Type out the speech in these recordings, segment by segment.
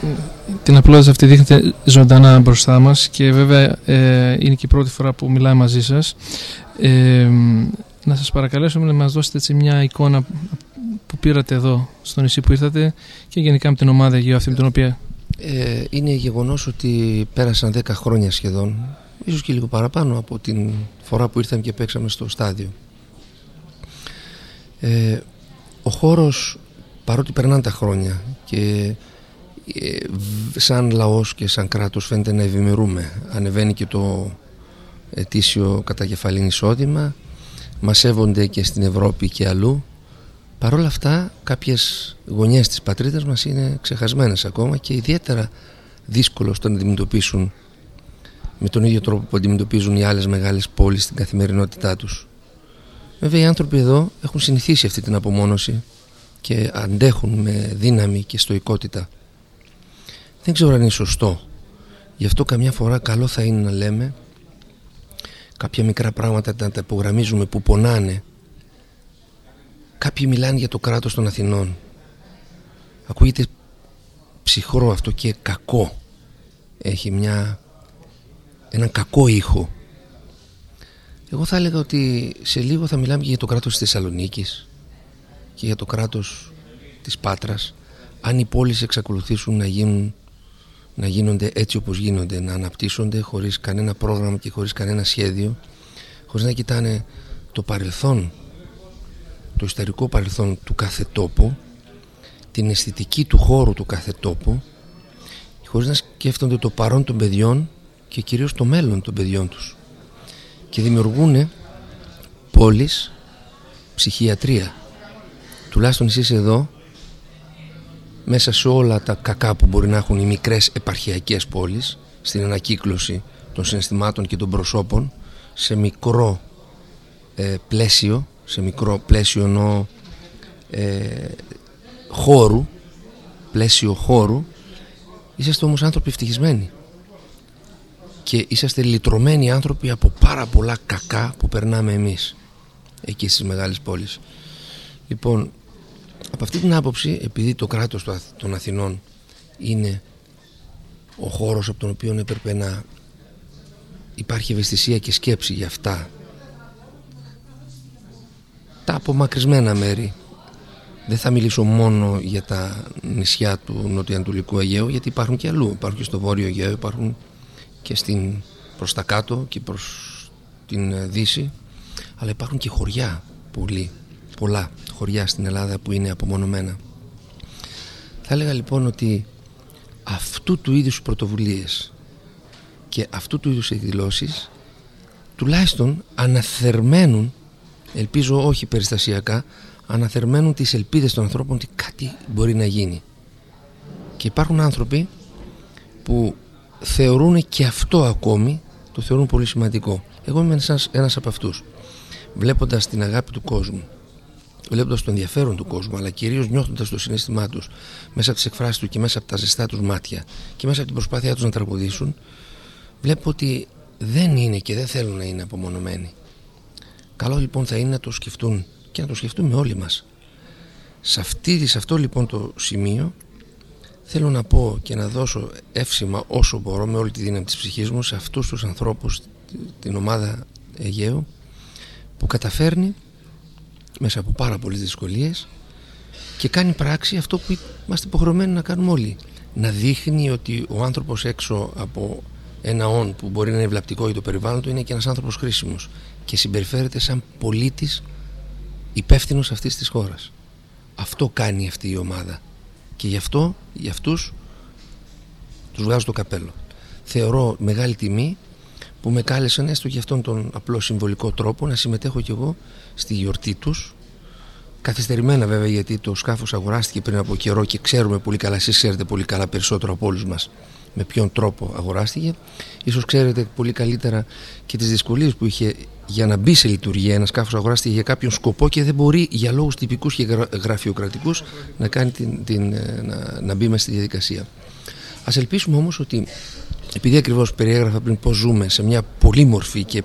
την απλότητα αυτή δείχνετε ζωντανά μπροστά μας και βέβαια είναι και η πρώτη φορά που μιλάμε μαζί σας. Να σας παρακαλέσουμε να μας δώσετε έτσι μια εικόνα που πήρατε εδώ στο νησί που ήρθατε και γενικά με την ομάδα Αιγαίου αυτή με την οποία... Είναι γεγονός ότι πέρασαν 10 χρόνια σχεδόν, ίσως και λίγο παραπάνω από την φορά που ήρθαμε και παίξαμε στο στάδιο. Ο χώρος, παρότι περνάνε τα χρόνια και σαν λαός και σαν κράτος φαίνεται να ευημερούμε, ανεβαίνει και το ετήσιο κατακεφαλήν εισόδημα, μας σέβονται και στην Ευρώπη και αλλού. Παρ' όλα αυτά κάποιες γωνιές της πατρίδας μας είναι ξεχασμένες ακόμα και ιδιαίτερα δύσκολο στο να αντιμετωπίσουν με τον ίδιο τρόπο που αντιμετωπίζουν οι άλλες μεγάλες πόλεις στην καθημερινότητά τους. Βέβαια οι άνθρωποι εδώ έχουν συνηθίσει αυτή την απομόνωση και αντέχουν με δύναμη και στοικότητα. Δεν ξέρω αν είναι σωστό. Γι' αυτό καμιά φορά καλό θα είναι να λέμε κάποια μικρά πράγματα, να τα υπογραμμίζουμε που πονάνε. Κάποιοι μιλάνε για το κράτος των Αθηνών. Ακούγεται ψυχρό αυτό και κακό. Έχει έναν κακό ήχο. Εγώ θα έλεγα ότι σε λίγο θα μιλάμε και για το κράτος της Θεσσαλονίκης και για το κράτος της Πάτρας, αν οι πόλεις εξακολουθήσουν να γίνονται έτσι όπως γίνονται, να αναπτύσσονται χωρίς κανένα πρόγραμμα και χωρίς κανένα σχέδιο, χωρίς να κοιτάνε το παρελθόν, το ιστορικό παρελθόν του κάθε τόπου, την αισθητική του χώρου του κάθε τόπου, χωρίς να σκέφτονται το παρόν των παιδιών και κυρίως το μέλλον των παιδιών τους, και δημιουργούν πόλεις ψυχιατρία. Τουλάχιστον εσείς εδώ, μέσα σε όλα τα κακά που μπορεί να έχουν οι μικρές επαρχιακές πόλεις, στην ανακύκλωση των συναισθημάτων και των προσώπων, σε μικρό πλαίσιο, εννοώ χώρου, πλαίσιο χώρου, είσαστε όμως άνθρωποι ευτυχισμένοι και είσαστε λυτρωμένοι άνθρωποι από πάρα πολλά κακά που περνάμε εμείς εκεί στις μεγάλες πόλεις. Λοιπόν, από αυτή την άποψη, επειδή το κράτος των Αθηνών είναι ο χώρος από τον οποίο έπρεπε να υπάρχει ευαισθησία και σκέψη για αυτά τα απομακρυσμένα μέρη, δεν θα μιλήσω μόνο για τα νησιά του νοτιοανατολικού Αιγαίου, γιατί υπάρχουν και αλλού, υπάρχουν και στο βόρειο Αιγαίο, υπάρχουν και προς τα κάτω και προς την δύση, αλλά υπάρχουν και χωριά, πολλά χωριά στην Ελλάδα που είναι απομονωμένα. Θα έλεγα λοιπόν ότι αυτού του είδους πρωτοβουλίες και αυτού του είδους εκδηλώσεις τουλάχιστον αναθερμαίνουν, ελπίζω όχι περιστασιακά, αναθερμαίνουν τις ελπίδες των ανθρώπων ότι κάτι μπορεί να γίνει. Και υπάρχουν άνθρωποι που θεωρούν και αυτό ακόμη, το θεωρούν πολύ σημαντικό. Εγώ είμαι ένας από αυτούς. Βλέποντας την αγάπη του κόσμου, βλέποντας το ενδιαφέρον του κόσμου, αλλά κυρίως νιώθοντας το συναίσθημά τους μέσα από τις εκφράσεις του και μέσα από τα ζεστά τους μάτια και μέσα από την προσπάθειά τους να τραγουδήσουν, βλέπω ότι δεν είναι και δεν θέλουν να είναι απομονωμένοι. Καλό λοιπόν θα είναι να το σκεφτούν και να το σκεφτούμε όλοι μας. Σε αυτό λοιπόν το σημείο θέλω να πω και να δώσω εύσημα όσο μπορώ με όλη τη δύναμη της ψυχής μου σε αυτούς τους ανθρώπους, την ομάδα Αιγαίου, που καταφέρνει μέσα από πάρα πολλές δυσκολίες και κάνει πράξη αυτό που είμαστε υποχρεωμένοι να κάνουμε όλοι, να δείχνει ότι ο άνθρωπος έξω από ένα όν που μπορεί να είναι βλαπτικό για το περιβάλλον του είναι και ένας άνθρωπος χρήσιμος και συμπεριφέρεται σαν πολίτης υπεύθυνος αυτής της χώρας. Αυτό κάνει αυτή η ομάδα και γι' αυτό για αυτούς τους βγάζω το καπέλο. Θεωρώ μεγάλη τιμή που με κάλεσαν έστω και αυτόν τον απλό συμβολικό τρόπο να συμμετέχω κι εγώ στη γιορτή τους. Καθυστερημένα βέβαια, γιατί το σκάφος αγοράστηκε πριν από καιρό και ξέρουμε πολύ καλά, εσείς ξέρετε πολύ καλά περισσότερο από όλους μας με ποιον τρόπο αγοράστηκε. Ίσως ξέρετε πολύ καλύτερα και τις δυσκολίες που είχε για να μπει σε λειτουργία. Ένα σκάφος αγοράστηκε για κάποιον σκοπό και δεν μπορεί για λόγους τυπικούς και γραφειοκρατικούς να, να μπει μέσα στη διαδικασία. Ας ελπίσουμε όμως ότι, επειδή ακριβώς περιέγραφα πριν πώς ζούμε σε μια πολύμορφη και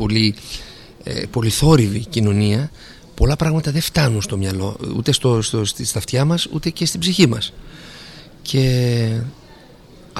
πολυθόρυβη κοινωνία, πολλά πράγματα δεν φτάνουν στο μυαλό, ούτε στα αυτιά μας, ούτε και στην ψυχή μας. Και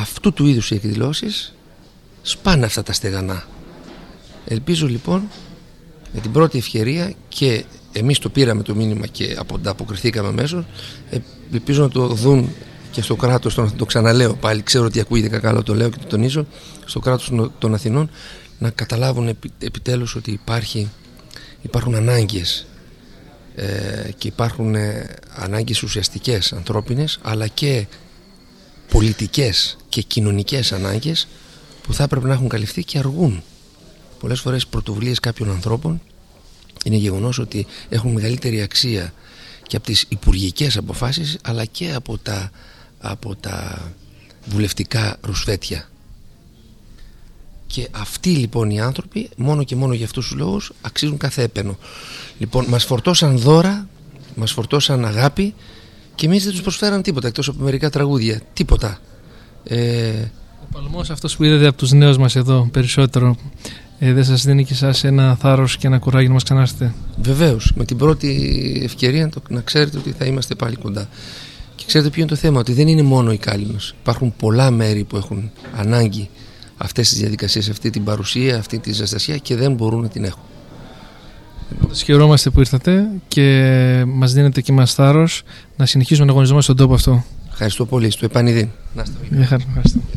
αυτού του είδους οι εκδηλώσεις σπάνε αυτά τα στεγανά. Ελπίζω λοιπόν με την πρώτη ευκαιρία, και εμείς το πήραμε το μήνυμα και αποκριθήκαμε αμέσως, ελπίζω να το δουν και στο κράτος, το ξαναλέω πάλι, ξέρω ότι ακούγεται κακά, το λέω και το τονίζω, στο κράτος των Αθηνών, να καταλάβουν επιτέλους ότι υπάρχουν ανάγκες και υπάρχουν ανάγκες ουσιαστικές ανθρώπινες, αλλά και πολιτικές και κοινωνικές ανάγκες που θα έπρεπε να έχουν καλυφθεί και αργούν. Πολλές φορές πρωτοβουλίες κάποιων ανθρώπων είναι γεγονός ότι έχουν μεγαλύτερη αξία και από τις υπουργικές αποφάσεις, αλλά και από τα βουλευτικά ρουσφέτια. Και αυτοί λοιπόν οι άνθρωποι, μόνο και μόνο για αυτούς τους λόγους, αξίζουν κάθε έπαινο. Λοιπόν, μας φορτώσαν δώρα, μας φορτώσαν αγάπη, και εμείς δεν τους προσφέραμε τίποτα εκτός από μερικά τραγούδια. Τίποτα. Ο παλμός αυτός που είδατε από τους νέους μας εδώ περισσότερο, δεν σας δίνει και εσάς ένα θάρρος και ένα κουράγιο να μας ξανάρθετε? Βεβαίως, με την πρώτη ευκαιρία να ξέρετε ότι θα είμαστε πάλι κοντά. Και ξέρετε ποιο είναι το θέμα, ότι δεν είναι μόνο η Κάλυμνος. Υπάρχουν πολλά μέρη που έχουν ανάγκη αυτές τις διαδικασίες, αυτή την παρουσία, αυτή τη ζεστασία, και δεν μπορούν να την έχουν. Χαιρόμαστε που ήρθατε και μας δίνετε και μας θάρρος να συνεχίσουμε να αγωνιζόμαστε στον τόπο αυτό. Ευχαριστώ πολύ. Στο επανειδήν. Ευχαριστώ.